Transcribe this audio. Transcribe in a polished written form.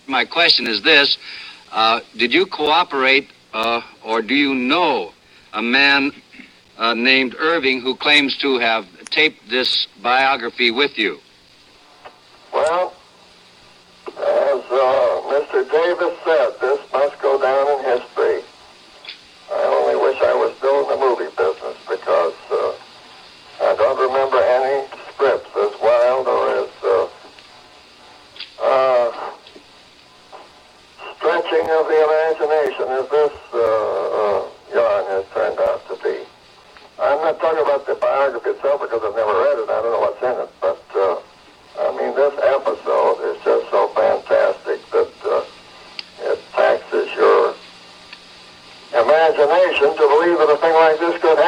My question is this. Did you cooperate or do you know a man named Irving who claims to have taped this biography with you? Well, as Mr. Davis said, this must go down in history. I only wish I was still in the movie business because I don't remember any scripts as wild or as stretching of the imagination as this yarn has turned out to be. I'm not talking about the biography itself because I've never read it. I don't know what's in it, but I mean, this episode is just so fantastic that it taxes your imagination to believe that a thing like this could